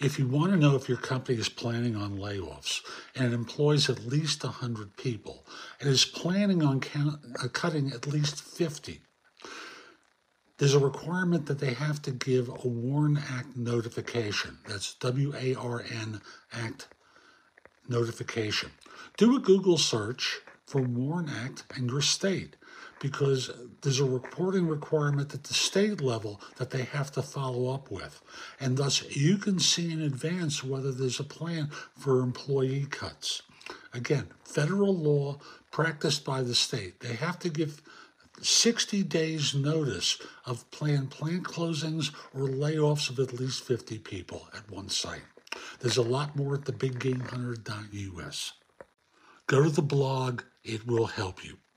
If you want to know if your company is planning on layoffs and it employs at least 100 people and is planning on cutting at least 50, there's a requirement that they have to give a WARN Act notification. That's WARN Act notification. Do a Google search for WARN Act in your state, because there's a reporting requirement at the state level that they have to follow up with. And thus, you can see in advance whether there's a plan for employee cuts. Again, federal law practiced by the state. They have to give 60 days notice of planned plant closings or layoffs of at least 50 people at one site. There's a lot more at thebiggamehunter.us. Go to the blog, it will help you.